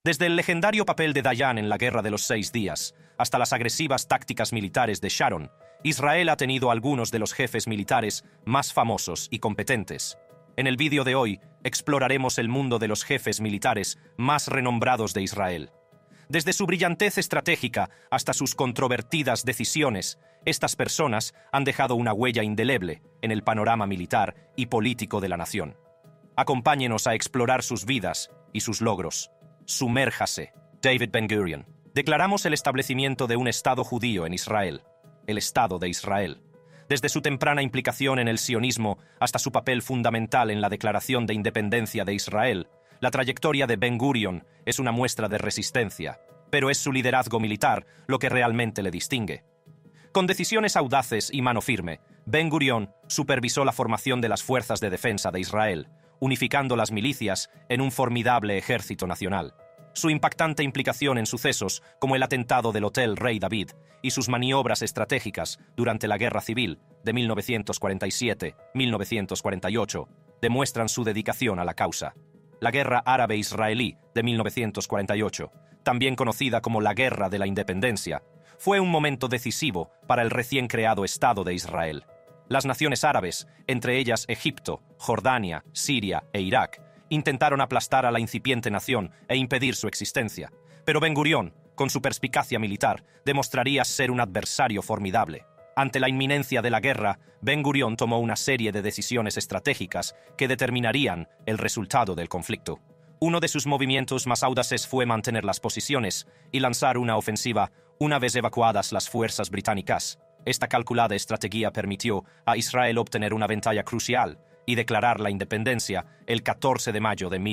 Desde el legendario papel de Dayan en la Guerra de los 6 días hasta las agresivas tácticas militares de Sharon, Israel ha tenido algunos de los jefes militares más famosos y competentes. En el vídeo de hoy exploraremos el mundo de los jefes militares más renombrados de Israel. Desde su brillantez estratégica hasta sus controvertidas decisiones, estas personas han dejado una huella indeleble en el panorama militar y político de la nación. Acompáñenos a explorar sus vidas y sus logros. Sumérjase. David Ben-Gurion. Declaramos el establecimiento de un Estado judío en Israel, el Estado de Israel. Desde su temprana implicación en el sionismo hasta su papel fundamental en la Declaración de Independencia de Israel, la trayectoria de Ben-Gurion es una muestra de resistencia, pero es su liderazgo militar lo que realmente le distingue. Con decisiones audaces y mano firme, Ben-Gurion supervisó la formación de las fuerzas de defensa de Israel, unificando las milicias en un formidable ejército nacional. Su impactante implicación en sucesos como el atentado del Hotel Rey David y sus maniobras estratégicas durante la Guerra Civil de 1947-1948 demuestran su dedicación a la causa. La Guerra Árabe-Israelí de 1948, también conocida como la Guerra de la Independencia, fue un momento decisivo para el recién creado Estado de Israel. Las naciones árabes, entre ellas Egipto, Jordania, Siria e Irak, intentaron aplastar a la incipiente nación e impedir su existencia. Pero Ben-Gurion, con su perspicacia militar, demostraría ser un adversario formidable. Ante la inminencia de la guerra, Ben-Gurion tomó una serie de decisiones estratégicas que determinarían el resultado del conflicto. Uno de sus movimientos más audaces fue mantener las posiciones y lanzar una ofensiva una vez evacuadas las fuerzas británicas. Esta calculada estrategia permitió a Israel obtener una ventaja crucial y declarar la independencia el 14 de mayo de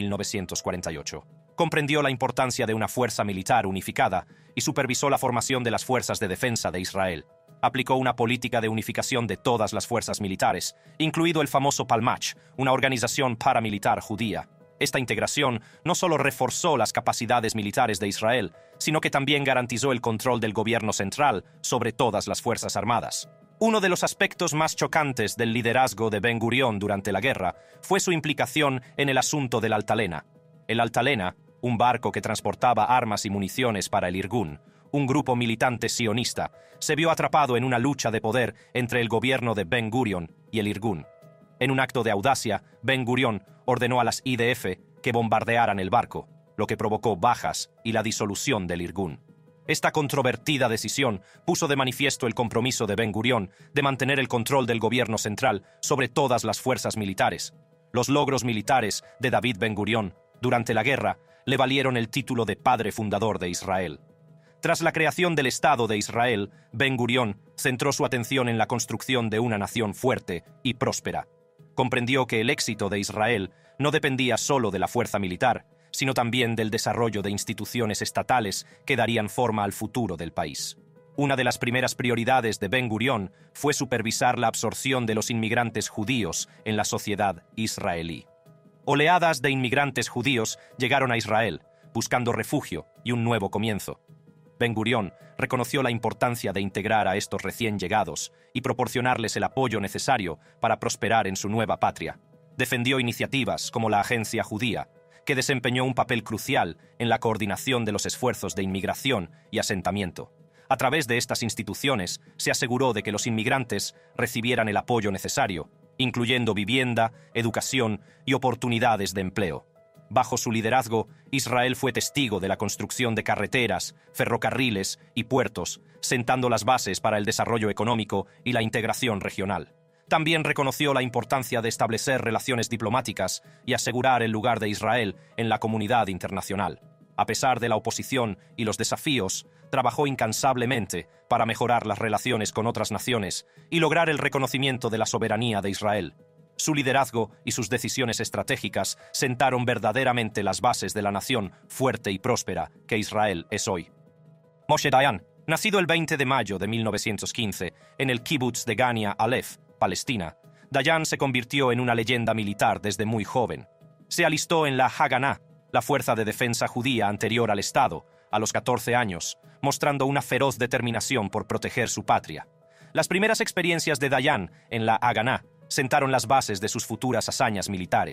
1948. Comprendió la importancia de una fuerza militar unificada y supervisó la formación de las fuerzas de defensa de Israel. Aplicó una política de unificación de todas las fuerzas militares, incluido el famoso Palmach, una organización paramilitar judía. Esta integración no solo reforzó las capacidades militares de Israel, sino que también garantizó el control del gobierno central sobre todas las fuerzas armadas. Uno de los aspectos más chocantes del liderazgo de Ben-Gurion durante la guerra fue su implicación en el asunto del Altalena. El Altalena, un barco que transportaba armas y municiones para el Irgun, un grupo militante sionista, se vio atrapado en una lucha de poder entre el gobierno de Ben-Gurion y el Irgun. En un acto de audacia, Ben-Gurion ordenó a las IDF que bombardearan el barco, lo que provocó bajas y la disolución del Irgun. Esta controvertida decisión puso de manifiesto el compromiso de Ben-Gurion de mantener el control del gobierno central sobre todas las fuerzas militares. Los logros militares de David Ben-Gurion durante la guerra le valieron el título de padre fundador de Israel. Tras la creación del Estado de Israel, Ben-Gurion centró su atención en la construcción de una nación fuerte y próspera. Comprendió que el éxito de Israel no dependía solo de la fuerza militar, sino también del desarrollo de instituciones estatales que darían forma al futuro del país. Una de las primeras prioridades de Ben-Gurion fue supervisar la absorción de los inmigrantes judíos en la sociedad israelí. Oleadas de inmigrantes judíos llegaron a Israel, buscando refugio y un nuevo comienzo. Ben-Gurion reconoció la importancia de integrar a estos recién llegados y proporcionarles el apoyo necesario para prosperar en su nueva patria. Defendió iniciativas como la Agencia Judía, que desempeñó un papel crucial en la coordinación de los esfuerzos de inmigración y asentamiento. A través de estas instituciones se aseguró de que los inmigrantes recibieran el apoyo necesario, incluyendo vivienda, educación y oportunidades de empleo. Bajo su liderazgo, Israel fue testigo de la construcción de carreteras, ferrocarriles y puertos, sentando las bases para el desarrollo económico y la integración regional. También reconoció la importancia de establecer relaciones diplomáticas y asegurar el lugar de Israel en la comunidad internacional. A pesar de la oposición y los desafíos, trabajó incansablemente para mejorar las relaciones con otras naciones y lograr el reconocimiento de la soberanía de Israel. Su liderazgo y sus decisiones estratégicas sentaron verdaderamente las bases de la nación fuerte y próspera que Israel es hoy. Moshe Dayan, nacido el 20 de mayo de 1915 en el kibutz de Gania Aleph, Palestina, Dayan se convirtió en una leyenda militar desde muy joven. Se alistó en la Haganá, la fuerza de defensa judía anterior al Estado, a los 14 años, mostrando una feroz determinación por proteger su patria. Las primeras experiencias de Dayan en la Haganá sentaron las bases de sus futuras hazañas militares.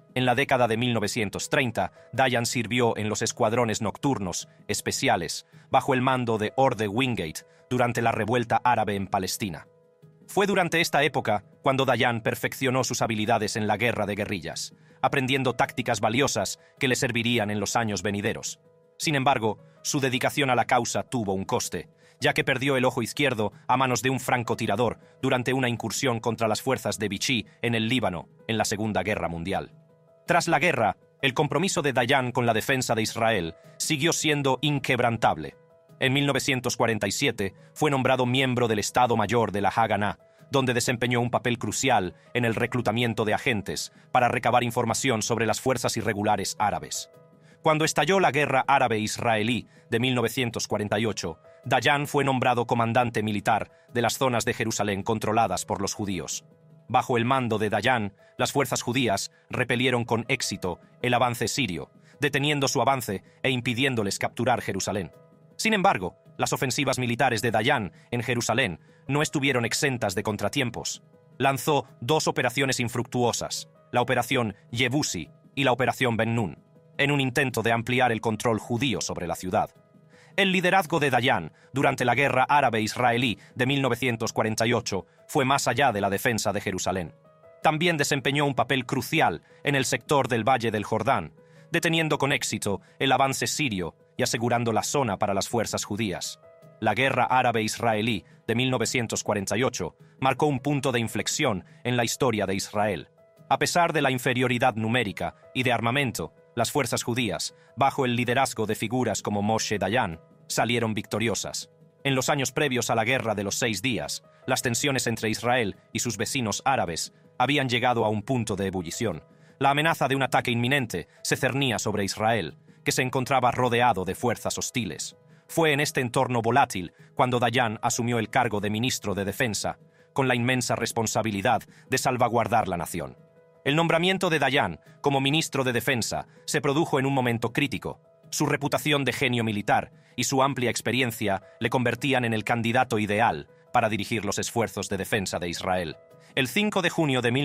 En la década de 1930, Dayan sirvió en los escuadrones nocturnos especiales bajo el mando de Orde Wingate durante la revuelta árabe en Palestina. Fue durante esta época cuando Dayan perfeccionó sus habilidades en la guerra de guerrillas, aprendiendo tácticas valiosas que le servirían en los años venideros. Sin embargo, su dedicación a la causa tuvo un coste, ya que perdió el ojo izquierdo a manos de un francotirador durante una incursión contra las fuerzas de Vichy en el Líbano en la Segunda Guerra Mundial. Tras la guerra, el compromiso de Dayan con la defensa de Israel siguió siendo inquebrantable. En 1947 fue nombrado miembro del Estado Mayor de la Haganá, donde desempeñó un papel crucial en el reclutamiento de agentes para recabar información sobre las fuerzas irregulares árabes. Cuando estalló la guerra árabe-israelí de 1948, Dayan fue nombrado comandante militar de las zonas de Jerusalén controladas por los judíos. Bajo el mando de Dayan, las fuerzas judías repelieron con éxito el avance sirio, deteniendo su avance e impidiéndoles capturar Jerusalén. Sin embargo, las ofensivas militares de Dayan en Jerusalén no estuvieron exentas de contratiempos. Lanzó dos operaciones infructuosas, la Operación Yebusi y la Operación Ben Nun, en un intento de ampliar el control judío sobre la ciudad. El liderazgo de Dayan durante la guerra árabe-israelí de 1948 fue más allá de la defensa de Jerusalén. También desempeñó un papel crucial en el sector del Valle del Jordán, deteniendo con éxito el avance sirio y asegurando la zona para las fuerzas judías. La guerra árabe-israelí de 1948 marcó un punto de inflexión en la historia de Israel. A pesar de la inferioridad numérica y de armamento, las fuerzas judías, bajo el liderazgo de figuras como Moshe Dayan, salieron victoriosas. En los años previos a la Guerra de los 6 días, las tensiones entre Israel y sus vecinos árabes habían llegado a un punto de ebullición. La amenaza de un ataque inminente se cernía sobre Israel, que se encontraba rodeado de fuerzas hostiles. Fue en este entorno volátil cuando Dayan asumió el cargo de ministro de Defensa, con la inmensa responsabilidad de salvaguardar la nación. El nombramiento de Dayan como ministro de Defensa se produjo en un momento crítico. Su reputación de genio militar y su amplia experiencia le convertían en el candidato ideal para dirigir los esfuerzos de defensa de Israel. El 5 de junio de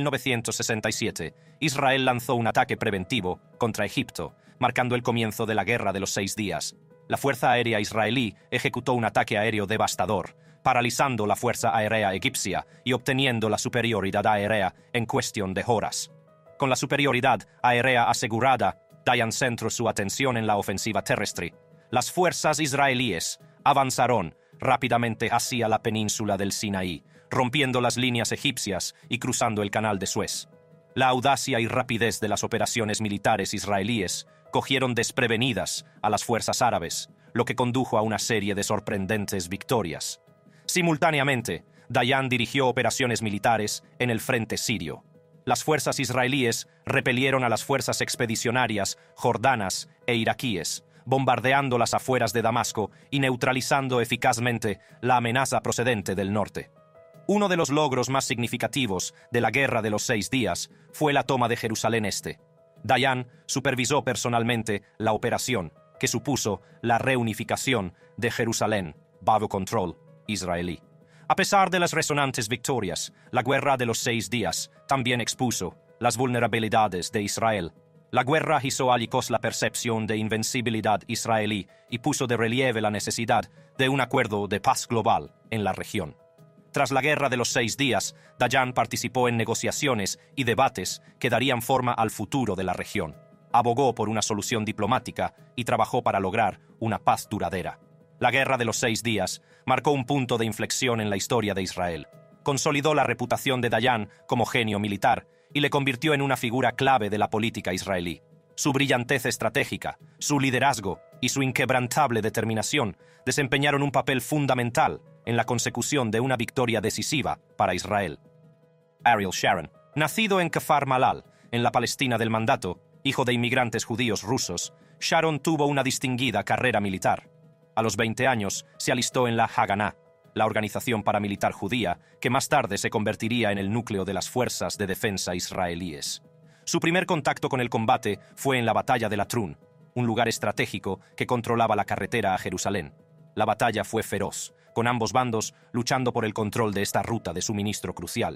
1967, Israel lanzó un ataque preventivo contra Egipto, marcando el comienzo de la Guerra de los 6 días. La Fuerza Aérea Israelí ejecutó un ataque aéreo devastador, paralizando la Fuerza Aérea Egipcia y obteniendo la superioridad aérea en cuestión de horas. Con la superioridad aérea asegurada, Dayan centró su atención en la ofensiva terrestre. Las fuerzas israelíes avanzaron rápidamente hacia la península del Sinaí, rompiendo las líneas egipcias y cruzando el canal de Suez. La audacia y rapidez de las operaciones militares israelíes cogieron desprevenidas a las fuerzas árabes, lo que condujo a una serie de sorprendentes victorias. Simultáneamente, Dayan dirigió operaciones militares en el frente sirio. Las fuerzas israelíes repelieron a las fuerzas expedicionarias jordanas e iraquíes, bombardeando las afueras de Damasco y neutralizando eficazmente la amenaza procedente del norte. Uno de los logros más significativos de la Guerra de los 6 días fue la toma de Jerusalén Este. Dayan supervisó personalmente la operación, que supuso la reunificación de Jerusalén bajo control israelí. A pesar de las resonantes victorias, la Guerra de los 6 días también expuso las vulnerabilidades de Israel. La guerra hizo añicos la percepción de invencibilidad israelí y puso de relieve la necesidad de un acuerdo de paz global en la región. Tras la Guerra de los 6 días, Dayan participó en negociaciones y debates que darían forma al futuro de la región. Abogó por una solución diplomática y trabajó para lograr una paz duradera. La Guerra de los 6 días marcó un punto de inflexión en la historia de Israel. Consolidó la reputación de Dayan como genio militar y le convirtió en una figura clave de la política israelí. Su brillantez estratégica, su liderazgo y su inquebrantable determinación desempeñaron un papel fundamental en la consecución de una victoria decisiva para Israel. Ariel Sharon, nacido en Kfar Malal, en la Palestina del Mandato, hijo de inmigrantes judíos rusos, Sharon tuvo una distinguida carrera militar. A los 20 años se alistó en la Haganá, la organización paramilitar judía que más tarde se convertiría en el núcleo de las fuerzas de defensa israelíes. Su primer contacto con el combate fue en la batalla de Latrun, un lugar estratégico que controlaba la carretera a Jerusalén. La batalla fue feroz, con ambos bandos luchando por el control de esta ruta de suministro crucial.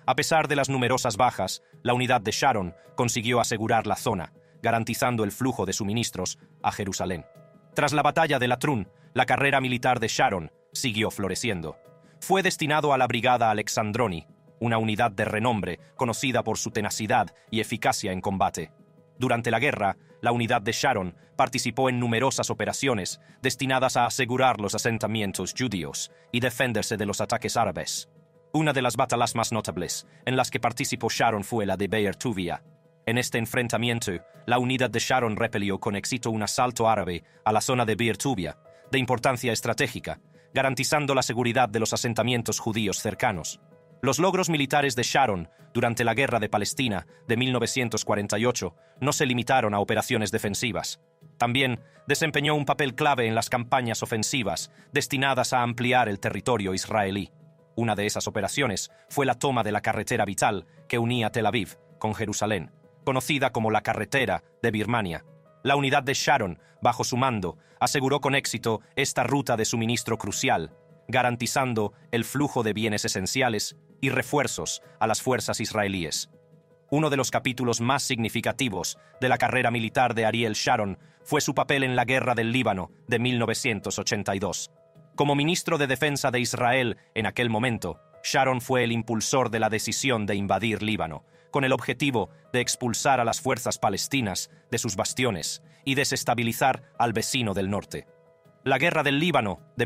A pesar de las numerosas bajas, la unidad de Sharon consiguió asegurar la zona, garantizando el flujo de suministros a Jerusalén. Tras la batalla de Latrun, la carrera militar de Sharon siguió floreciendo. Fue destinado a la Brigada Alexandroni, una unidad de renombre conocida por su tenacidad y eficacia en combate. Durante la guerra, la unidad de Sharon participó en numerosas operaciones destinadas a asegurar los asentamientos judíos y defenderse de los ataques árabes. Una de las batallas más notables en las que participó Sharon fue la de Be'er Tuvia. En este enfrentamiento, la unidad de Sharon repelió con éxito un asalto árabe a la zona de Be'er Tuvia, de importancia estratégica, garantizando la seguridad de los asentamientos judíos cercanos. Los logros militares de Sharon durante la Guerra de Palestina de 1948 no se limitaron a operaciones defensivas. También desempeñó un papel clave en las campañas ofensivas destinadas a ampliar el territorio israelí. Una de esas operaciones fue la toma de la carretera vital que unía Tel Aviv con Jerusalén, conocida como la Carretera de Birmania. La unidad de Sharon, bajo su mando, aseguró con éxito esta ruta de suministro crucial, garantizando el flujo de bienes esenciales y refuerzos a las fuerzas israelíes. Uno de los capítulos más significativos de la carrera militar de Ariel Sharon fue su papel en la Guerra del Líbano de 1982. Como ministro de Defensa de Israel en aquel momento, Sharon fue el impulsor de la decisión de invadir Líbano, con el objetivo de expulsar a las fuerzas palestinas de sus bastiones y desestabilizar al vecino del norte. La Guerra del Líbano de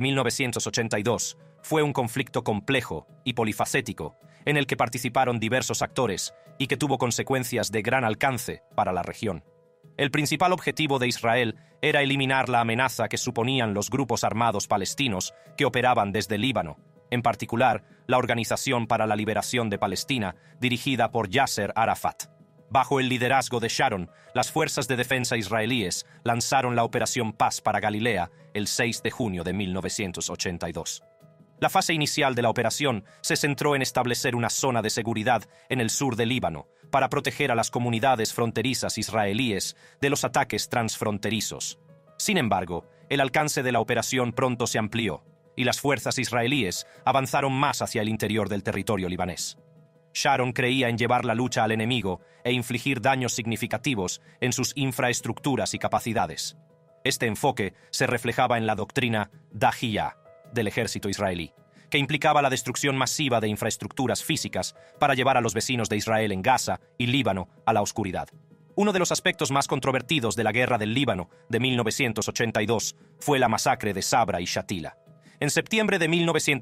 1982 fue un conflicto complejo y polifacético en el que participaron diversos actores y que tuvo consecuencias de gran alcance para la región. El principal objetivo de Israel era eliminar la amenaza que suponían los grupos armados palestinos que operaban desde Líbano, en particular la Organización para la Liberación de Palestina, dirigida por Yasser Arafat. Bajo el liderazgo de Sharon, las fuerzas de defensa israelíes lanzaron la Operación Paz para Galilea el 6 de junio de 1982. La fase inicial de la operación se centró en establecer una zona de seguridad en el sur de Líbano para proteger a las comunidades fronterizas israelíes de los ataques transfronterizos. Sin embargo, el alcance de la operación pronto se amplió y las fuerzas israelíes avanzaron más hacia el interior del territorio libanés. Sharon creía en llevar la lucha al enemigo e infligir daños significativos en sus infraestructuras y capacidades. Este enfoque se reflejaba en la doctrina Dahiyah del ejército israelí, que implicaba la destrucción masiva de infraestructuras físicas para llevar a los vecinos de Israel en Gaza y Líbano a la oscuridad. Uno de los aspectos más controvertidos de la Guerra del Líbano de 1982 fue la masacre de Sabra y Shatila. En septiembre de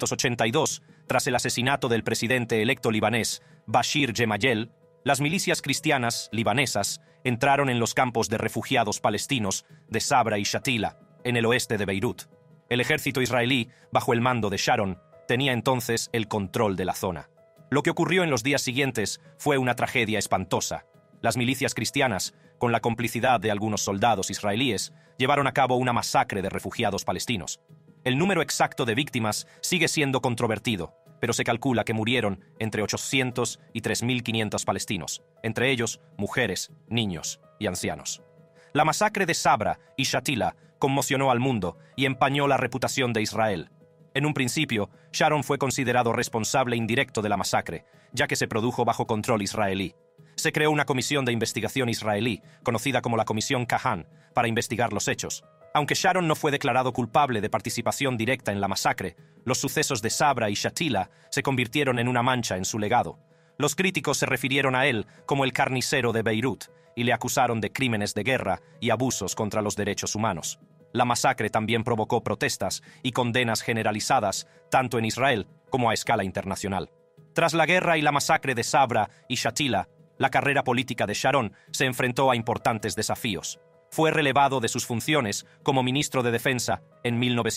1982, tras el asesinato del presidente electo libanés Bashir Gemayel, las milicias cristianas libanesas entraron en los campos de refugiados palestinos de Sabra y Shatila, en el oeste de Beirut. El ejército israelí, bajo el mando de Sharon, tenía entonces el control de la zona. Lo que ocurrió en los días siguientes fue una tragedia espantosa. Las milicias cristianas, con la complicidad de algunos soldados israelíes, llevaron a cabo una masacre de refugiados palestinos. El número exacto de víctimas sigue siendo controvertido, pero se calcula que murieron entre 800 y 3.500 palestinos, entre ellos mujeres, niños y ancianos. La masacre de Sabra y Shatila conmocionó al mundo y empañó la reputación de Israel. En un principio, Sharon fue considerado responsable indirecto de la masacre, ya que se produjo bajo control israelí. Se creó una comisión de investigación israelí, conocida como la Comisión Kahan, para investigar los hechos. Aunque Sharon no fue declarado culpable de participación directa en la masacre, los sucesos de Sabra y Shatila se convirtieron en una mancha en su legado. Los críticos se refirieron a él como el carnicero de Beirut y le acusaron de crímenes de guerra y abusos contra los derechos humanos. La masacre también provocó protestas y condenas generalizadas, tanto en Israel como a escala internacional. Tras la guerra y la masacre de Sabra y Shatila, la carrera política de Sharon se enfrentó a importantes desafíos. Fue relevado de sus funciones como ministro de Defensa en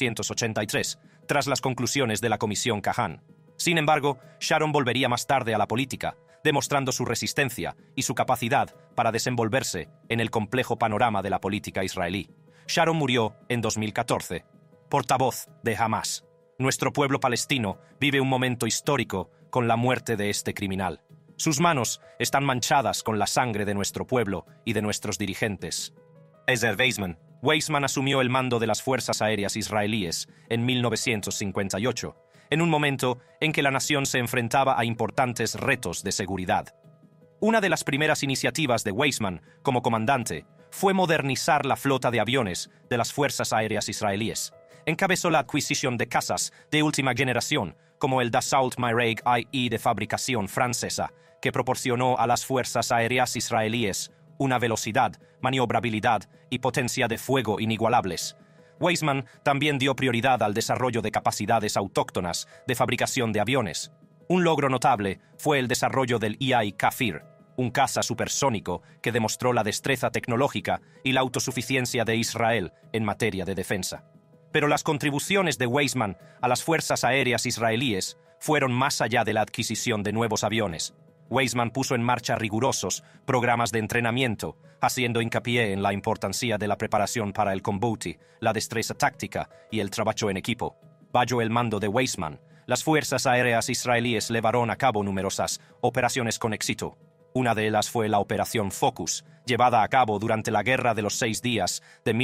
1983, tras las conclusiones de la Comisión Kahan. Sin embargo, Sharon volvería más tarde a la política, demostrando su resistencia y su capacidad para desenvolverse en el complejo panorama de la política israelí. Sharon murió en 2014, portavoz de Hamas. Nuestro pueblo palestino vive un momento histórico con la muerte de este criminal. Sus manos están manchadas con la sangre de nuestro pueblo y de nuestros dirigentes. Ezer Weizmann asumió el mando de las Fuerzas Aéreas Israelíes en 1958. en un momento en que la nación se enfrentaba a importantes retos de seguridad. Una de las primeras iniciativas de Weizmann como comandante fue modernizar la flota de aviones de las Fuerzas Aéreas Israelíes. Encabezó la adquisición de cazas de última generación, como el Dassault Mirage IE de fabricación francesa, que proporcionó a las Fuerzas Aéreas Israelíes una velocidad, maniobrabilidad y potencia de fuego inigualables. Weizmann también dio prioridad al desarrollo de capacidades autóctonas de fabricación de aviones. Un logro notable fue el desarrollo del EI Kafir, un caza supersónico que demostró la destreza tecnológica y la autosuficiencia de Israel en materia de defensa. Pero las contribuciones de Weizmann a las fuerzas aéreas israelíes fueron más allá de la adquisición de nuevos aviones. Weizmann puso en marcha rigurosos programas de entrenamiento, haciendo hincapié en la importancia de la preparación para el combate, la destreza táctica y el trabajo en equipo. Bajo el mando de Weizmann, las fuerzas aéreas israelíes llevaron a cabo numerosas operaciones con éxito. Una de ellas fue la Operación Focus, llevada a cabo durante la Guerra de los 6 días de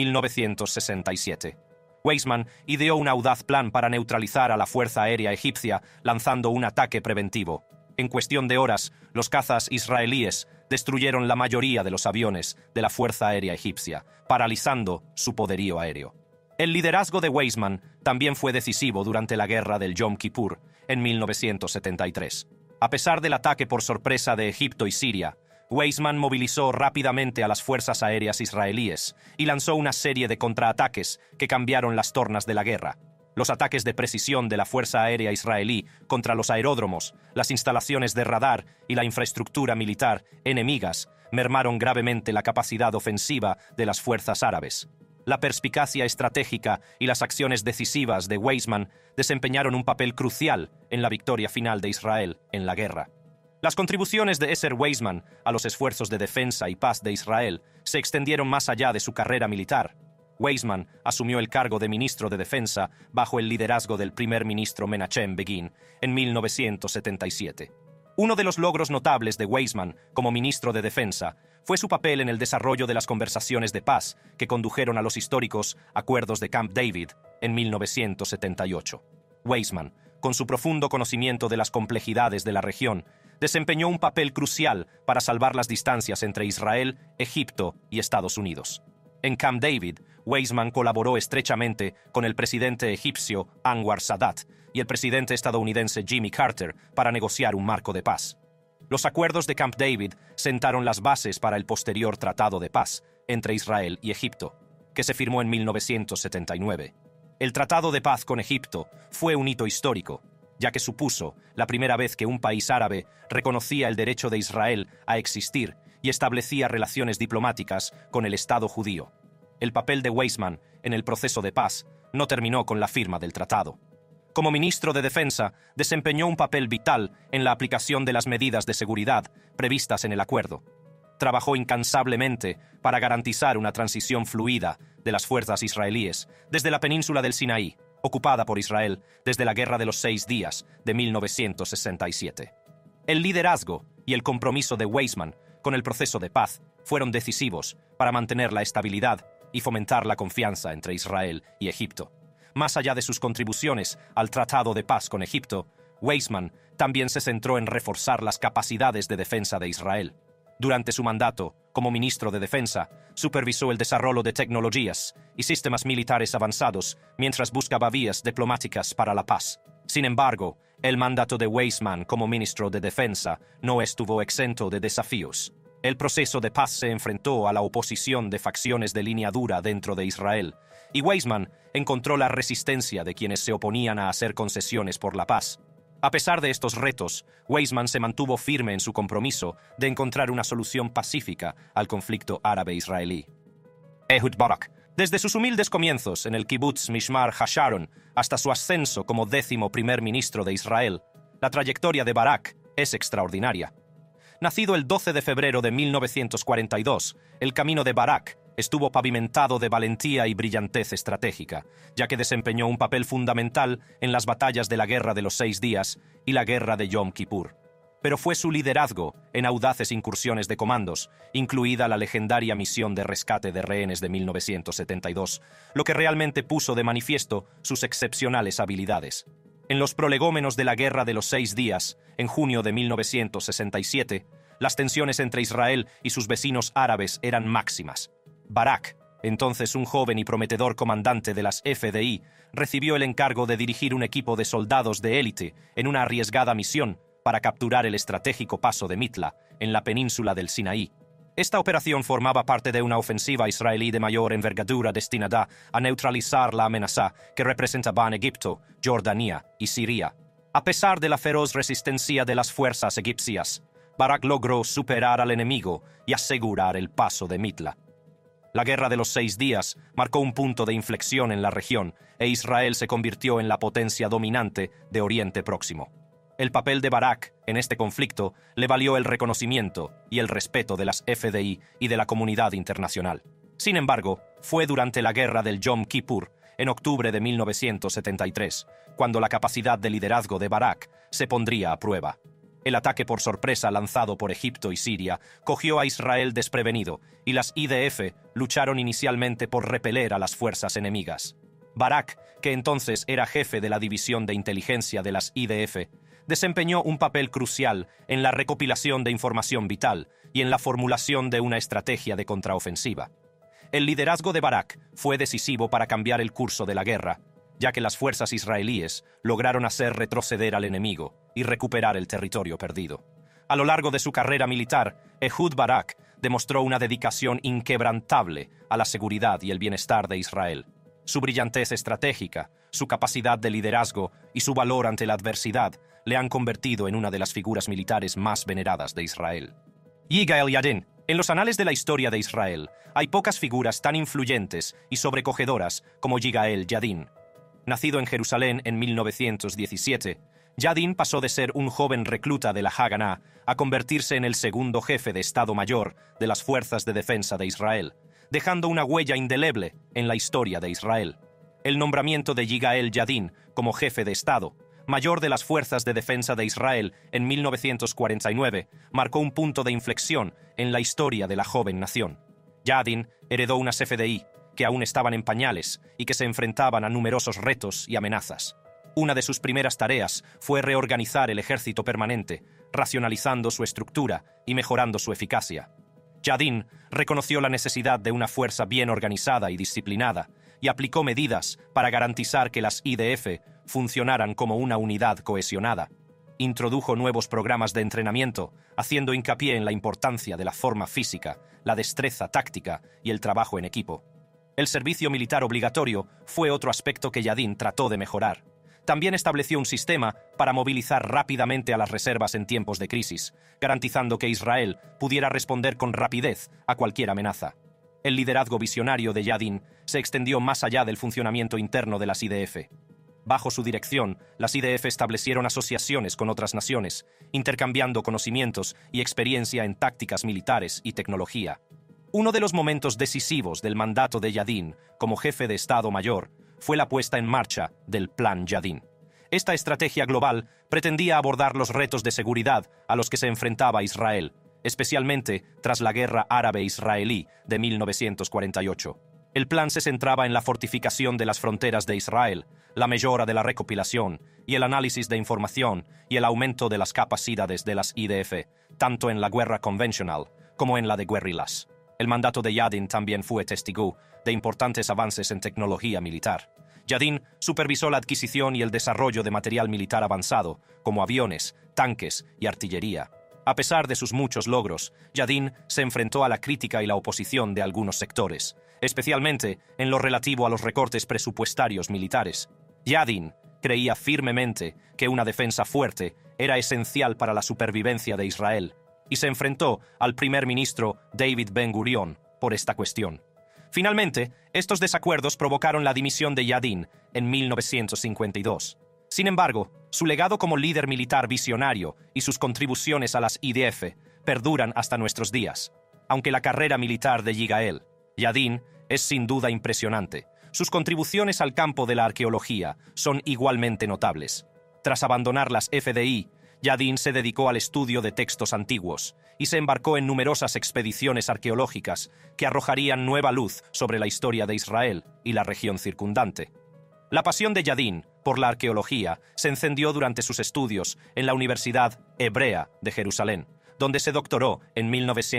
1967. Weizmann ideó un audaz plan para neutralizar a la Fuerza Aérea Egipcia lanzando un ataque preventivo. En cuestión de horas, los cazas israelíes destruyeron la mayoría de los aviones de la Fuerza Aérea Egipcia, paralizando su poderío aéreo. El liderazgo de Weizmann también fue decisivo durante la Guerra del Yom Kippur en 1973. A pesar del ataque por sorpresa de Egipto y Siria, Weizmann movilizó rápidamente a las fuerzas aéreas israelíes y lanzó una serie de contraataques que cambiaron las tornas de la guerra. Los ataques de precisión de la Fuerza Aérea Israelí contra los aeródromos, las instalaciones de radar y la infraestructura militar enemigas mermaron gravemente la capacidad ofensiva de las fuerzas árabes. La perspicacia estratégica y las acciones decisivas de Weizmann desempeñaron un papel crucial en la victoria final de Israel en la guerra. Las contribuciones de Ezer Weizmann a los esfuerzos de defensa y paz de Israel se extendieron más allá de su carrera militar. Weizmann asumió el cargo de ministro de Defensa bajo el liderazgo del primer ministro Menachem Begin en 1977. Uno de los logros notables de Weizmann como ministro de Defensa fue su papel en el desarrollo de las conversaciones de paz que condujeron a los históricos acuerdos de Camp David en 1978. Weizmann, con su profundo conocimiento de las complejidades de la región, desempeñó un papel crucial para salvar las distancias entre Israel, Egipto y Estados Unidos. En Camp David, Weizmann colaboró estrechamente con el presidente egipcio Anwar Sadat y el presidente estadounidense Jimmy Carter para negociar un marco de paz. Los acuerdos de Camp David sentaron las bases para el posterior Tratado de Paz entre Israel y Egipto, que se firmó en 1979. El Tratado de Paz con Egipto fue un hito histórico, ya que supuso la primera vez que un país árabe reconocía el derecho de Israel a existir y establecía relaciones diplomáticas con el Estado judío. El papel de Weizmann en el proceso de paz no terminó con la firma del tratado. Como ministro de Defensa, desempeñó un papel vital en la aplicación de las medidas de seguridad previstas en el acuerdo. Trabajó incansablemente para garantizar una transición fluida de las fuerzas israelíes desde la península del Sinaí, ocupada por Israel desde la Guerra de los 6 días de 1967. El liderazgo y el compromiso de Weizmann con el proceso de paz fueron decisivos para mantener la estabilidad y fomentar la confianza entre Israel y Egipto. Más allá de sus contribuciones al Tratado de Paz con Egipto, Weizmann también se centró en reforzar las capacidades de defensa de Israel. Durante su mandato, como ministro de Defensa, supervisó el desarrollo de tecnologías y sistemas militares avanzados mientras buscaba vías diplomáticas para la paz. Sin embargo, el mandato de Weizmann como ministro de Defensa no estuvo exento de desafíos. El proceso de paz se enfrentó a la oposición de facciones de línea dura dentro de Israel, y Weizmann encontró la resistencia de quienes se oponían a hacer concesiones por la paz. A pesar de estos retos, Weizmann se mantuvo firme en su compromiso de encontrar una solución pacífica al conflicto árabe-israelí. Ehud Barak. Desde sus humildes comienzos en el kibutz Mishmar Hasharon hasta su ascenso como 10º primer ministro de Israel, la trayectoria de Barak es extraordinaria. Nacido el 12 de febrero de 1942, el camino de Barak estuvo pavimentado de valentía y brillantez estratégica, ya que desempeñó un papel fundamental en las batallas de la Guerra de los 6 días y la Guerra de Yom Kippur. Pero fue su liderazgo en audaces incursiones de comandos, incluida la legendaria misión de rescate de rehenes de 1972, lo que realmente puso de manifiesto sus excepcionales habilidades. En los prolegómenos de la Guerra de los 6 Días, en junio de 1967, las tensiones entre Israel y sus vecinos árabes eran máximas. Barak, entonces un joven y prometedor comandante de las FDI, recibió el encargo de dirigir un equipo de soldados de élite en una arriesgada misión para capturar el estratégico paso de Mitla, en la península del Sinaí. Esta operación formaba parte de una ofensiva israelí de mayor envergadura destinada a neutralizar la amenaza que representaban Egipto, Jordania y Siria. A pesar de la feroz resistencia de las fuerzas egipcias, Barak logró superar al enemigo y asegurar el paso de Mitla. La Guerra de los 6 Días marcó un punto de inflexión en la región e Israel se convirtió en la potencia dominante de Oriente Próximo. El papel de Barak en este conflicto le valió el reconocimiento y el respeto de las FDI y de la comunidad internacional. Sin embargo, fue durante la Guerra del Yom Kippur, en octubre de 1973, cuando la capacidad de liderazgo de Barak se pondría a prueba. El ataque por sorpresa lanzado por Egipto y Siria cogió a Israel desprevenido y las IDF lucharon inicialmente por repeler a las fuerzas enemigas. Barak, que entonces era jefe de la división de inteligencia de las IDF, desempeñó un papel crucial en la recopilación de información vital y en la formulación de una estrategia de contraofensiva. El liderazgo de Barak fue decisivo para cambiar el curso de la guerra, ya que las fuerzas israelíes lograron hacer retroceder al enemigo y recuperar el territorio perdido. A lo largo de su carrera militar, Ehud Barak demostró una dedicación inquebrantable a la seguridad y el bienestar de Israel. Su brillantez estratégica, su capacidad de liderazgo y su valor ante la adversidad le han convertido en una de las figuras militares más veneradas de Israel. Yigael Yadin. En los anales de la historia de Israel, hay pocas figuras tan influyentes y sobrecogedoras como Yigael Yadin. Nacido en Jerusalén en 1917, Yadin pasó de ser un joven recluta de la Haganá a convertirse en el segundo jefe de Estado Mayor de las Fuerzas de Defensa de Israel, dejando una huella indeleble en la historia de Israel. El nombramiento de Yigael Yadin como jefe de Estado, mayor de las Fuerzas de Defensa de Israel en 1949, marcó un punto de inflexión en la historia de la joven nación. Yadin heredó unas FDI que aún estaban en pañales y que se enfrentaban a numerosos retos y amenazas. Una de sus primeras tareas fue reorganizar el ejército permanente, racionalizando su estructura y mejorando su eficacia. Yadin reconoció la necesidad de una fuerza bien organizada y disciplinada y aplicó medidas para garantizar que las IDF funcionaran como una unidad cohesionada. Introdujo nuevos programas de entrenamiento, haciendo hincapié en la importancia de la forma física, la destreza táctica y el trabajo en equipo. El servicio militar obligatorio fue otro aspecto que Yadin trató de mejorar. También estableció un sistema para movilizar rápidamente a las reservas en tiempos de crisis, garantizando que Israel pudiera responder con rapidez a cualquier amenaza. El liderazgo visionario de Yadin se extendió más allá del funcionamiento interno de las IDF. Bajo su dirección, las IDF establecieron asociaciones con otras naciones, intercambiando conocimientos y experiencia en tácticas militares y tecnología. Uno de los momentos decisivos del mandato de Yadin como jefe de Estado Mayor fue la puesta en marcha del Plan Yadin. Esta estrategia global pretendía abordar los retos de seguridad a los que se enfrentaba Israel, especialmente tras la Guerra Árabe-Israelí de 1948. El plan se centraba en la fortificación de las fronteras de Israel, la mejora de la recopilación y el análisis de información y el aumento de las capacidades de las IDF, tanto en la guerra convencional como en la de guerrillas. El mandato de Yadin también fue testigo de importantes avances en tecnología militar. Yadin supervisó la adquisición y el desarrollo de material militar avanzado, como aviones, tanques y artillería. A pesar de sus muchos logros, Yadin se enfrentó a la crítica y la oposición de algunos sectores, especialmente en lo relativo a los recortes presupuestarios militares. Yadin creía firmemente que una defensa fuerte era esencial para la supervivencia de Israel, y se enfrentó al primer ministro David Ben-Gurion por esta cuestión. Finalmente, estos desacuerdos provocaron la dimisión de Yadin en 1952. Sin embargo, su legado como líder militar visionario y sus contribuciones a las IDF perduran hasta nuestros días. Aunque la carrera militar de Yigael Yadin es sin duda impresionante, sus contribuciones al campo de la arqueología son igualmente notables. Tras abandonar las FDI, Yadin se dedicó al estudio de textos antiguos y se embarcó en numerosas expediciones arqueológicas que arrojarían nueva luz sobre la historia de Israel y la región circundante. La pasión de Yadin por la arqueología se encendió durante sus estudios en la Universidad Hebrea de Jerusalén, donde se doctoró en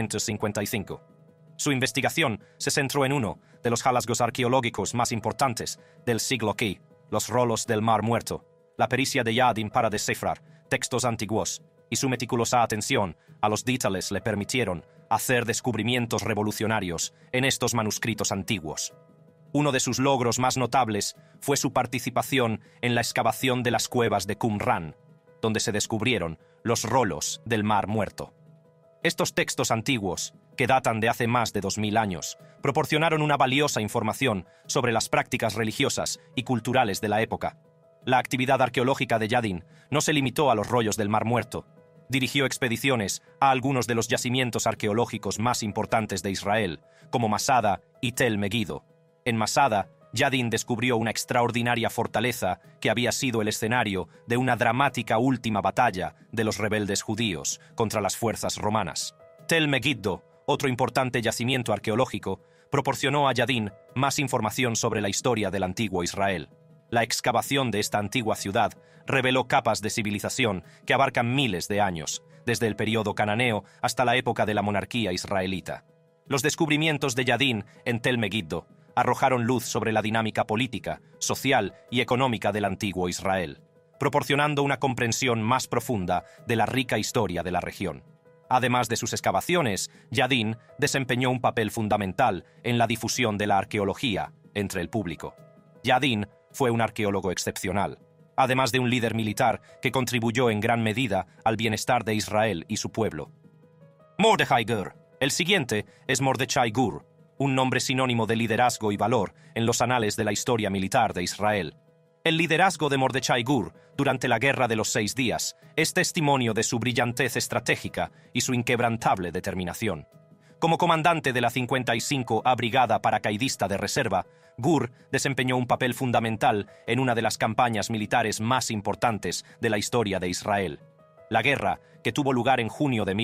1955. Su investigación se centró en uno de los hallazgos arqueológicos más importantes del siglo Q, los rolos del Mar Muerto. La pericia de Yadin para descifrar textos antiguos y su meticulosa atención a los detalles le permitieron hacer descubrimientos revolucionarios en estos manuscritos antiguos. Uno de sus logros más notables fue su participación en la excavación de las cuevas de Qumran, donde se descubrieron los rolos del Mar Muerto. Estos textos antiguos, que datan de hace más de 2000 años, proporcionaron una valiosa información sobre las prácticas religiosas y culturales de la época. La actividad arqueológica de Yadin no se limitó a los rollos del Mar Muerto. Dirigió expediciones a algunos de los yacimientos arqueológicos más importantes de Israel, como Masada y Tel Megiddo. En Masada, Yadin descubrió una extraordinaria fortaleza que había sido el escenario de una dramática última batalla de los rebeldes judíos contra las fuerzas romanas. Tel Megiddo, otro importante yacimiento arqueológico, proporcionó a Yadin más información sobre la historia del antiguo Israel. La excavación de esta antigua ciudad reveló capas de civilización que abarcan miles de años, desde el período cananeo hasta la época de la monarquía israelita. Los descubrimientos de Yadin en Tel Megiddo arrojaron luz sobre la dinámica política, social y económica del antiguo Israel, proporcionando una comprensión más profunda de la rica historia de la región. Además de sus excavaciones, Yadin desempeñó un papel fundamental en la difusión de la arqueología entre el público. Yadin fue un arqueólogo excepcional, además de un líder militar que contribuyó en gran medida al bienestar de Israel y su pueblo. Mordechai Gur. El siguiente es Mordechai Gur, un nombre sinónimo de liderazgo y valor en los anales de la historia militar de Israel. El liderazgo de Mordechai Gur durante la Guerra de los 6 Días es testimonio de su brillantez estratégica y su inquebrantable determinación. Como comandante de la 55A Brigada Paracaidista de Reserva, Gur desempeñó un papel fundamental en una de las campañas militares más importantes de la historia de Israel. La guerra, que tuvo lugar en junio de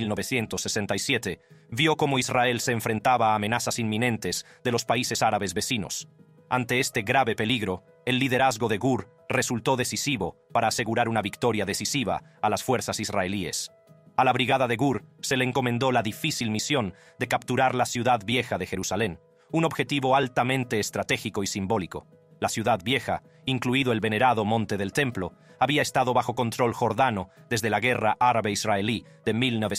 1967, vio cómo Israel se enfrentaba a amenazas inminentes de los países árabes vecinos. Ante este grave peligro, el liderazgo de Gur resultó decisivo para asegurar una victoria decisiva a las fuerzas israelíes. A la brigada de Gur se le encomendó la difícil misión de capturar la ciudad vieja de Jerusalén, un objetivo altamente estratégico y simbólico. La ciudad vieja, incluido el venerado Monte del Templo, había estado bajo control jordano desde la guerra árabe-israelí de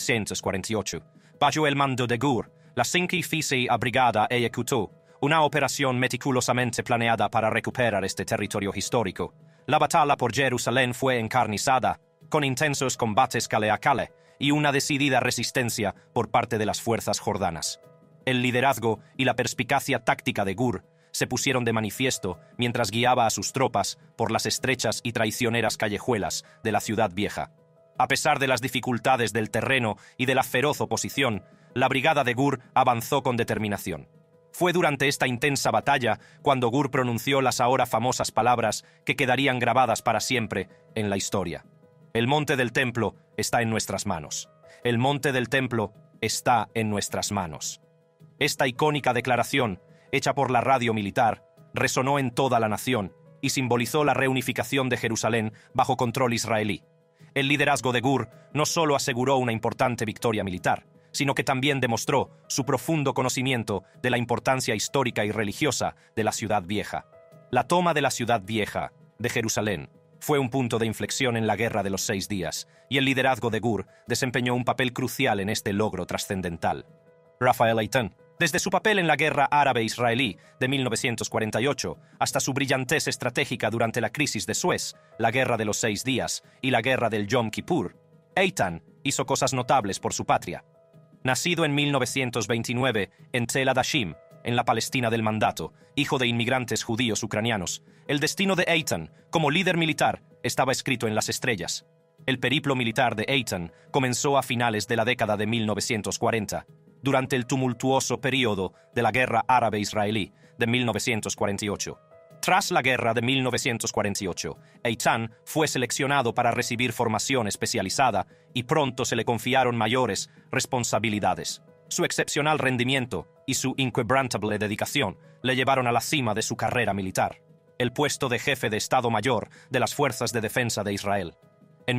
1948. Bajo el mando de Gur, la 55ª Brigada ejecutó una operación meticulosamente planeada para recuperar este territorio histórico. La batalla por Jerusalén fue encarnizada, con intensos combates calle a calle y una decidida resistencia por parte de las fuerzas jordanas. El liderazgo y la perspicacia táctica de Gur se pusieron de manifiesto mientras guiaba a sus tropas por las estrechas y traicioneras callejuelas de la ciudad vieja. A pesar de las dificultades del terreno y de la feroz oposición, la brigada de Gur avanzó con determinación. Fue durante esta intensa batalla cuando Gur pronunció las ahora famosas palabras que quedarían grabadas para siempre en la historia. El monte del templo está en nuestras manos. El monte del templo está en nuestras manos. Esta icónica declaración, hecha por la radio militar, resonó en toda la nación y simbolizó la reunificación de Jerusalén bajo control israelí. El liderazgo de Gur no solo aseguró una importante victoria militar, sino que también demostró su profundo conocimiento de la importancia histórica y religiosa de la ciudad vieja. La toma de la ciudad vieja, de Jerusalén, fue un punto de inflexión en la Guerra de los 6 Días, y el liderazgo de Gur desempeñó un papel crucial en este logro trascendental. Raphael Eitan. Desde su papel en la Guerra Árabe-Israelí de 1948 hasta su brillantez estratégica durante la crisis de Suez, la Guerra de los 6 Días y la Guerra del Yom Kippur, Eitan hizo cosas notables por su patria. Nacido en 1929 en Tel Adashim, en la Palestina del Mandato, hijo de inmigrantes judíos ucranianos, el destino de Eitan, como líder militar, estaba escrito en las estrellas. El periplo militar de Eitan comenzó a finales de la década de 1940, durante el tumultuoso período de la Guerra Árabe-Israelí de 1948. Tras la guerra de 1948, Eitan fue seleccionado para recibir formación especializada y pronto se le confiaron mayores responsabilidades. Su excepcional rendimiento y su inquebrantable dedicación le llevaron a la cima de su carrera militar. el puesto de jefe de Estado Mayor de las Fuerzas de Defensa de Israel. En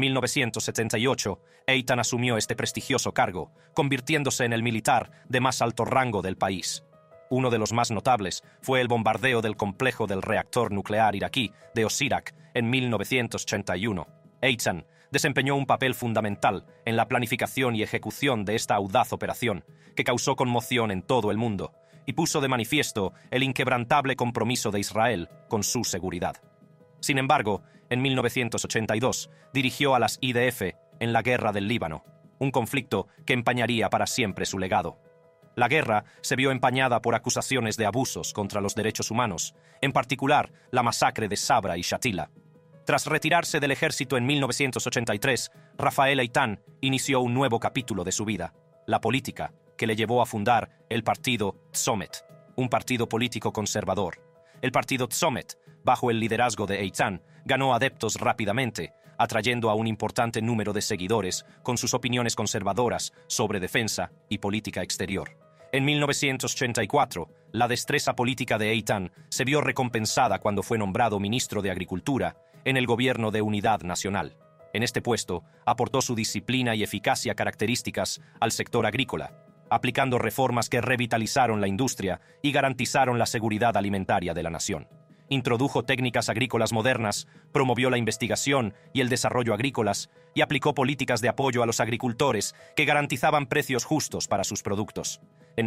1978, Eitan asumió este prestigioso cargo, convirtiéndose en el militar de más alto rango del país. Uno de los más notables fue el bombardeo del complejo del reactor nuclear iraquí de Osirak en 1981. Eitan desempeñó un papel fundamental en la planificación y ejecución de esta audaz operación, que causó conmoción en todo el mundo y puso de manifiesto el inquebrantable compromiso de Israel con su seguridad. Sin embargo, en 1982 dirigió a las IDF en la Guerra del Líbano, un conflicto que empañaría para siempre su legado. La guerra se vio empañada por acusaciones de abusos contra los derechos humanos, en particular la masacre de Sabra y Shatila. Tras retirarse del ejército en 1983, Rafael Eitan inició un nuevo capítulo de su vida, la política, que le llevó a fundar el partido Tzomet, un partido político conservador. El partido Tzomet, bajo el liderazgo de Eitan, ganó adeptos rápidamente, atrayendo a un importante número de seguidores con sus opiniones conservadoras sobre defensa y política exterior. En 1984, la destreza política de Eitan se vio recompensada cuando fue nombrado ministro de Agricultura en el Gobierno de Unidad Nacional. En este puesto, aportó su disciplina y eficacia características al sector agrícola, aplicando reformas que revitalizaron la industria y garantizaron la seguridad alimentaria de la nación. Introdujo técnicas agrícolas modernas, promovió la investigación y el desarrollo agrícolas y aplicó políticas de apoyo a los agricultores que garantizaban precios justos para sus productos. En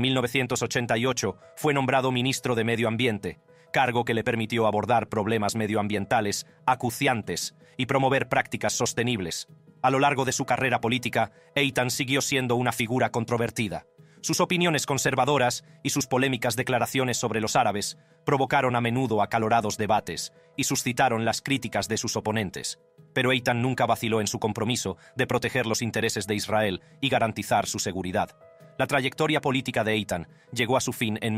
1988 fue nombrado ministro de Medio Ambiente, cargo que le permitió abordar problemas medioambientales acuciantes y promover prácticas sostenibles. A lo largo de su carrera política, Eitan siguió siendo una figura controvertida. Sus opiniones conservadoras y sus polémicas declaraciones sobre los árabes provocaron a menudo acalorados debates y suscitaron las críticas de sus oponentes. Pero Eitan nunca vaciló en su compromiso de proteger los intereses de Israel y garantizar su seguridad. La trayectoria política de Eitan llegó a su fin en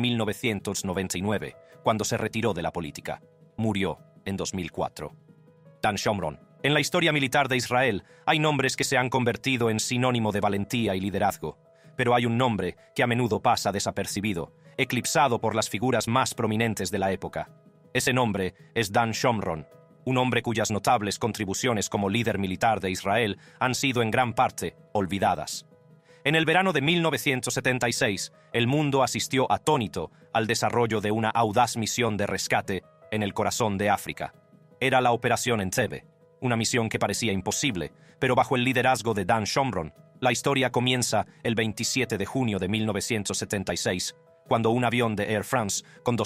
1999, cuando se retiró de la política. Murió en 2004. Dan Shomron. En la historia militar de Israel hay nombres que se han convertido en sinónimo de valentía y liderazgo. Pero hay un nombre que a menudo pasa desapercibido, eclipsado por las figuras más prominentes de la época. Ese nombre es Dan Shomron, un hombre cuyas notables contribuciones como líder militar de Israel han sido en gran parte olvidadas. En el verano de 1976, el mundo asistió atónito al desarrollo de una audaz misión de rescate en el corazón de África. Era la Operación Entebbe, una misión que parecía imposible, pero bajo el liderazgo de Dan Shomron. La historia comienza el 27 de junio de 1976, cuando un avión de Air France con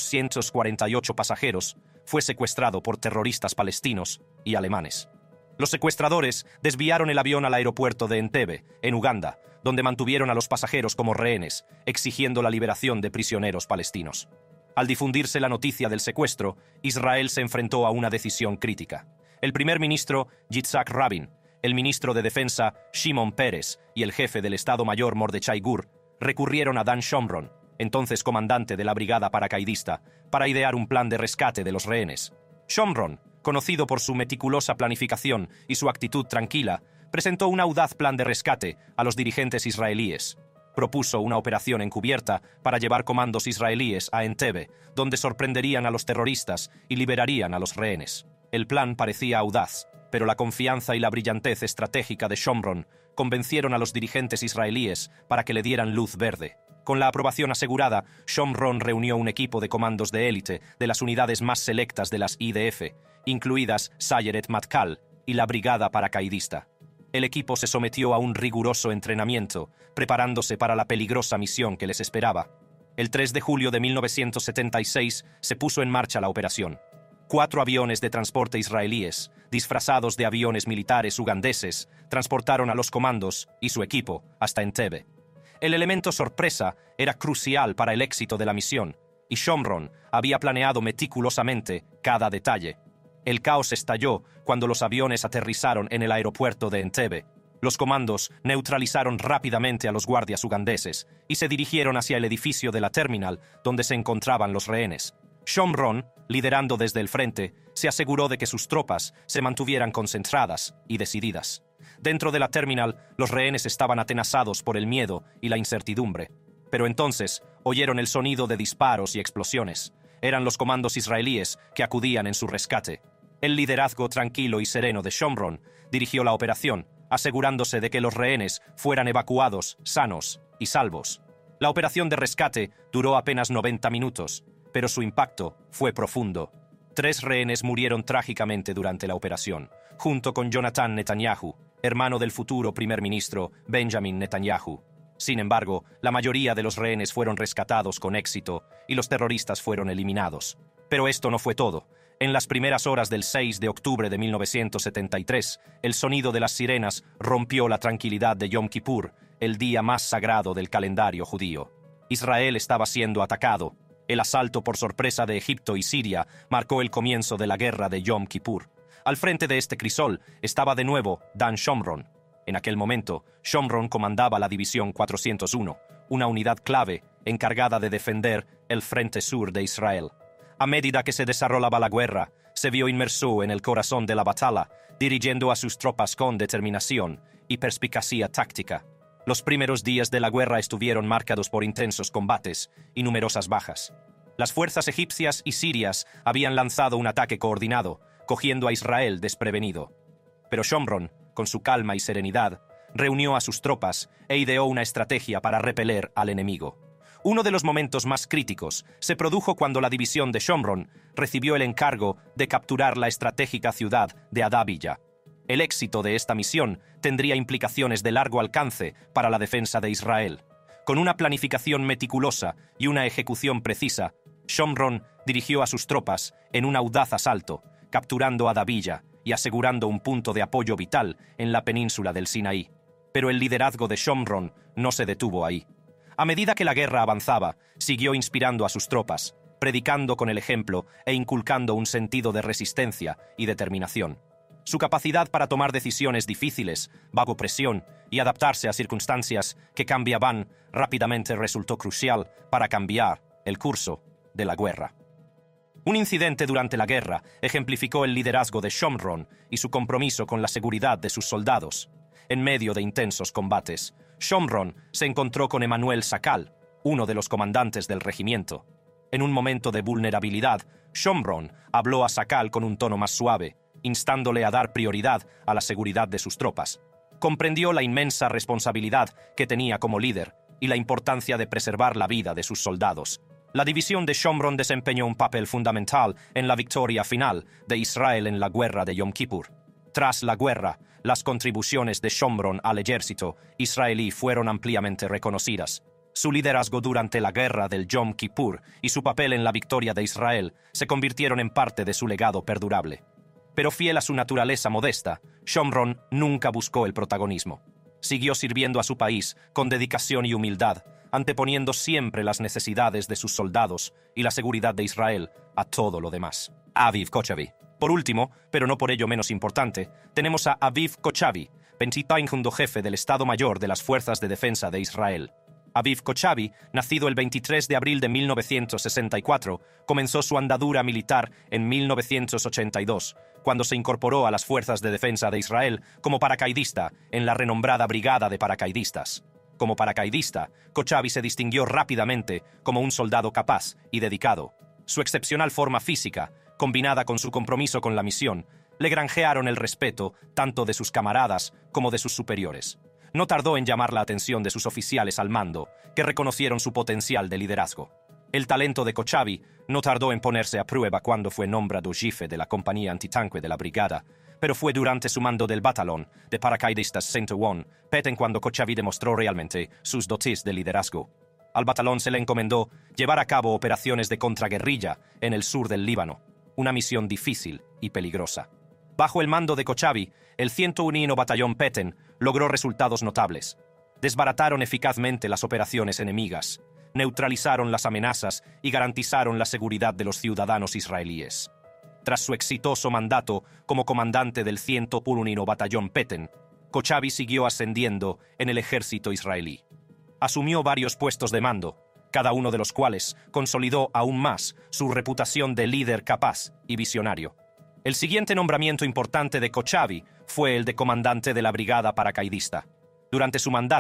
248 pasajeros fue secuestrado por terroristas palestinos y alemanes. Los secuestradores desviaron el avión al aeropuerto de Entebbe, en Uganda, donde mantuvieron a los pasajeros como rehenes, exigiendo la liberación de prisioneros palestinos. Al difundirse la noticia del secuestro, Israel se enfrentó a una decisión crítica. El primer ministro Yitzhak Rabin, el ministro de Defensa Shimon Peres y el jefe del Estado Mayor Mordechai Gur recurrieron a Dan Shomron, entonces comandante de la brigada paracaidista, para idear un plan de rescate de los rehenes. Shomron, conocido por su meticulosa planificación y su actitud tranquila, presentó un audaz plan de rescate a los dirigentes israelíes. Propuso una operación encubierta para llevar comandos israelíes a Entebbe, donde sorprenderían a los terroristas y liberarían a los rehenes. El plan parecía audaz, pero la confianza y la brillantez estratégica de Shomron convencieron a los dirigentes israelíes para que le dieran luz verde. Con la aprobación asegurada, Shomron reunió un equipo de comandos de élite de las unidades más selectas de las IDF, incluidas Sayeret Matkal y la brigada paracaidista. El equipo se sometió a un riguroso entrenamiento, preparándose para la peligrosa misión que les esperaba. El 3 de julio de 1976 se puso en marcha la operación. 4 aviones de transporte israelíes, disfrazados de aviones militares ugandeses, transportaron a los comandos y su equipo hasta Entebbe. El elemento sorpresa era crucial para el éxito de la misión, y Shomron había planeado meticulosamente cada detalle. El caos estalló cuando los aviones aterrizaron en el aeropuerto de Entebbe. Los comandos neutralizaron rápidamente a los guardias ugandeses y se dirigieron hacia el edificio de la terminal donde se encontraban los rehenes. Shomron, liderando desde el frente, se aseguró de que sus tropas se mantuvieran concentradas y decididas. Dentro de la terminal, los rehenes estaban atenazados por el miedo y la incertidumbre. Pero entonces oyeron el sonido de disparos y explosiones. Eran los comandos israelíes que acudían en su rescate. El liderazgo tranquilo y sereno de Shomron dirigió la operación, asegurándose de que los rehenes fueran evacuados sanos y salvos. La operación de rescate duró apenas 90 minutos, pero su impacto fue profundo. 3 rehenes murieron trágicamente durante la operación, junto con Jonathan Netanyahu, hermano del futuro primer ministro Benjamin Netanyahu. Sin embargo, la mayoría de los rehenes fueron rescatados con éxito y los terroristas fueron eliminados. Pero esto no fue todo. En las primeras horas del 6 de octubre de 1973, el sonido de las sirenas rompió la tranquilidad de Yom Kippur, el día más sagrado del calendario judío. Israel estaba siendo atacado. El asalto por sorpresa de Egipto y Siria marcó el comienzo de la guerra de Yom Kippur. Al frente de este crisol estaba de nuevo Dan Shomron. En aquel momento, Shomron comandaba la División 401, una unidad clave encargada de defender el frente sur de Israel. A medida que se desarrollaba la guerra, se vio inmerso en el corazón de la batalla, dirigiendo a sus tropas con determinación y perspicacia táctica. Los primeros días de la guerra estuvieron marcados por intensos combates y numerosas bajas. Las fuerzas egipcias y sirias habían lanzado un ataque coordinado, cogiendo a Israel desprevenido. Pero Shomron, con su calma y serenidad, reunió a sus tropas e ideó una estrategia para repeler al enemigo. Uno de los momentos más críticos se produjo cuando la división de Shomron recibió el encargo de capturar la estratégica ciudad de Adabilla. El éxito de esta misión tendría implicaciones de largo alcance para la defensa de Israel. Con una planificación meticulosa y una ejecución precisa, Shomron dirigió a sus tropas en un audaz asalto, capturando Adabilla y asegurando un punto de apoyo vital en la península del Sinaí. Pero el liderazgo de Shomron no se detuvo ahí. A medida que la guerra avanzaba, siguió inspirando a sus tropas, predicando con el ejemplo e inculcando un sentido de resistencia y determinación. Su capacidad para tomar decisiones difíciles, bajo presión y adaptarse a circunstancias que cambiaban rápidamente resultó crucial para cambiar el curso de la guerra. Un incidente durante la guerra ejemplificó el liderazgo de Shomron y su compromiso con la seguridad de sus soldados. En medio de intensos combates, Shomron se encontró con Emanuel Sakal, uno de los comandantes del regimiento. En un momento de vulnerabilidad, Shomron habló a Sakal con un tono más suave, instándole a dar prioridad a la seguridad de sus tropas. Comprendió la inmensa responsabilidad que tenía como líder y la importancia de preservar la vida de sus soldados. La división de Shomron desempeñó un papel fundamental en la victoria final de Israel en la guerra de Yom Kippur. Tras la guerra, las contribuciones de Shomron al ejército israelí fueron ampliamente reconocidas. Su liderazgo durante la guerra del Yom Kippur y su papel en la victoria de Israel se convirtieron en parte de su legado perdurable. Pero fiel a su naturaleza modesta, Shomron nunca buscó el protagonismo. Siguió sirviendo a su país con dedicación y humildad, anteponiendo siempre las necesidades de sus soldados y la seguridad de Israel a todo lo demás. Aviv Kochavi. Por último, pero no por ello menos importante, tenemos a Aviv Kochavi, segundo jefe del Estado Mayor de las Fuerzas de Defensa de Israel. Aviv Kochavi, nacido el 23 de abril de 1964, comenzó su andadura militar en 1982, cuando se incorporó a las Fuerzas de Defensa de Israel como paracaidista en la renombrada Brigada de Paracaidistas. Como paracaidista, Kochavi se distinguió rápidamente como un soldado capaz y dedicado. Su excepcional forma física, combinada con su compromiso con la misión, le granjearon el respeto tanto de sus camaradas como de sus superiores. No tardó en llamar la atención de sus oficiales al mando, que reconocieron su potencial de liderazgo. El talento de Kochavi no tardó en ponerse a prueba cuando fue nombrado jefe de la compañía antitanque de la brigada, pero fue durante su mando del batallón de paracaidistas 101, Peten, cuando Kochavi demostró realmente sus dotes de liderazgo. Al batallón se le encomendó llevar a cabo operaciones de contraguerrilla en el sur del Líbano, una misión difícil y peligrosa. Bajo el mando de Kochavi, el 101 Batallón Peten logró resultados notables. Desbarataron eficazmente las operaciones enemigas, neutralizaron las amenazas y garantizaron la seguridad de los ciudadanos israelíes. Tras su exitoso mandato como comandante del 101 Batallón Peten, Kochavi siguió ascendiendo en el ejército israelí. Asumió varios puestos de mando, cada uno de los cuales consolidó aún más su reputación de líder capaz y visionario. El siguiente nombramiento importante de Kochavi fue el de comandante de la brigada paracaidista. Durante su mandato,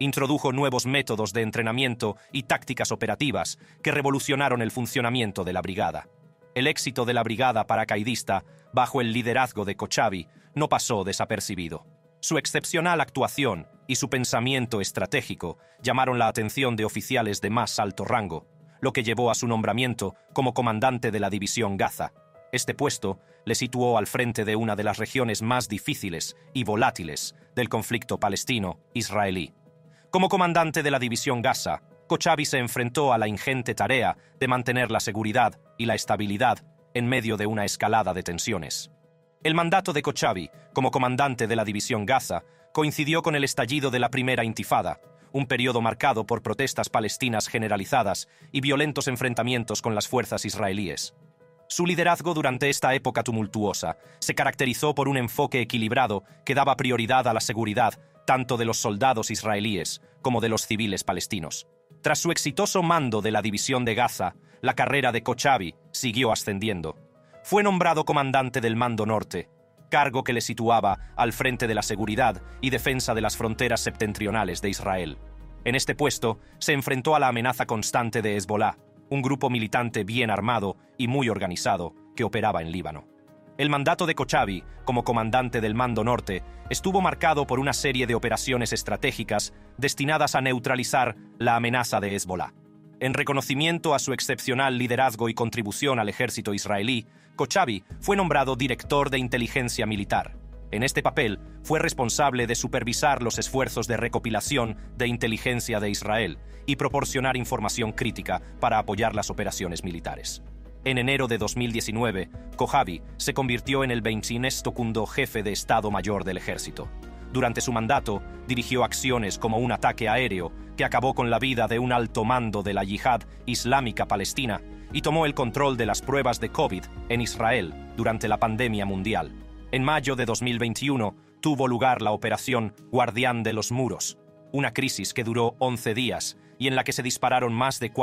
Introdujo nuevos métodos de entrenamiento y tácticas operativas que revolucionaron el funcionamiento de la brigada. El éxito de la brigada paracaidista, bajo el liderazgo de Kochavi, no pasó desapercibido. Su excepcional actuación y su pensamiento estratégico llamaron la atención de oficiales de más alto rango, lo que llevó a su nombramiento como comandante de la División Gaza. Este puesto le situó al frente de una de las regiones más difíciles y volátiles del conflicto palestino-israelí. Como comandante de la División Gaza, Kochavi se enfrentó a la ingente tarea de mantener la seguridad y la estabilidad en medio de una escalada de tensiones. El mandato de Kochavi, como comandante de la División Gaza, coincidió con el estallido de la Primera Intifada, un periodo marcado por protestas palestinas generalizadas y violentos enfrentamientos con las fuerzas israelíes. Su liderazgo durante esta época tumultuosa se caracterizó por un enfoque equilibrado que daba prioridad a la seguridad tanto de los soldados israelíes como de los civiles palestinos. Tras su exitoso mando de la División de Gaza, la carrera de Kochavi siguió ascendiendo. Fue nombrado comandante del Mando Norte, cargo que le situaba al frente de la seguridad y defensa de las fronteras septentrionales de Israel. En este puesto se enfrentó a la amenaza constante de Hezbolá, un grupo militante bien armado y muy organizado que operaba en Líbano. El mandato de Kochavi, como comandante del Mando Norte, estuvo marcado por una serie de operaciones estratégicas destinadas a neutralizar la amenaza de Hezbolá. En reconocimiento a su excepcional liderazgo y contribución al ejército israelí, Kochavi fue nombrado director de inteligencia militar. En este papel, fue responsable de supervisar los esfuerzos de recopilación de inteligencia de Israel y proporcionar información crítica para apoyar las operaciones militares. En enero de 2019, Kochavi se convirtió en el 22º jefe de Estado Mayor del Ejército. Durante su mandato, dirigió acciones como un ataque aéreo que acabó con la vida de un alto mando de la Yihad Islámica Palestina y tomó el control de las pruebas de COVID en Israel durante la pandemia mundial. En mayo de 2021 tuvo lugar la operación Guardián de los Muros, una crisis que duró 11 días y en la que se dispararon más de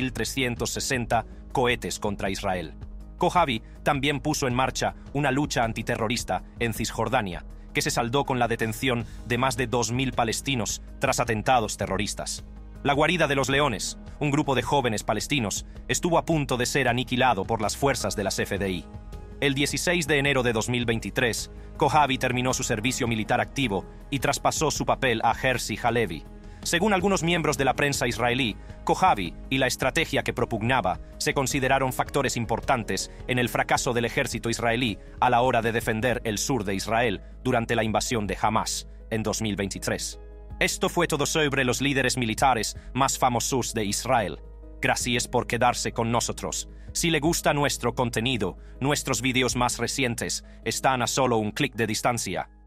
4.360 cohetes contra Israel. Kochavi también puso en marcha una lucha antiterrorista en Cisjordania, que se saldó con la detención de más de 2.000 palestinos tras atentados terroristas. La Guarida de los Leones, un grupo de jóvenes palestinos, estuvo a punto de ser aniquilado por las fuerzas de las FDI. El 16 de enero de 2023, Kochavi terminó su servicio militar activo y traspasó su papel a Herzi Halevi. Según algunos miembros de la prensa israelí, Kochavi y la estrategia que propugnaba se consideraron factores importantes en el fracaso del ejército israelí a la hora de defender el sur de Israel durante la invasión de Hamas en 2023. Esto fue todo sobre los líderes militares más famosos de Israel. Gracias por quedarse con nosotros. Si le gusta nuestro contenido, nuestros vídeos más recientes están a solo un clic de distancia.